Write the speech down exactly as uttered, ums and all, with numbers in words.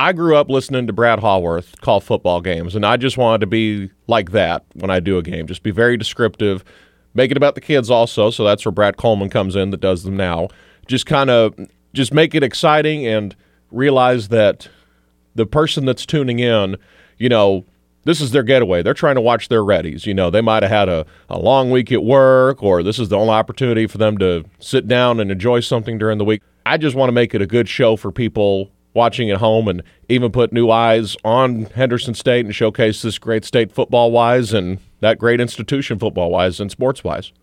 I grew up listening to Brad Haworth call football games, and I just wanted to be like that when I do a game. Just be very descriptive, make it about the kids also, so that's where Brad Coleman comes in that does them now. Just kind of just make it exciting and realize that the person that's tuning in, you know, this is their getaway. They're trying to watch their Reddies. You know, they might have had a, a long week at work, or this is the only opportunity for them to sit down and enjoy something during the week. I just want to make it a good show for people watching at home and even put new eyes on Henderson State and showcase this great state football-wise and that great institution football-wise and sports-wise.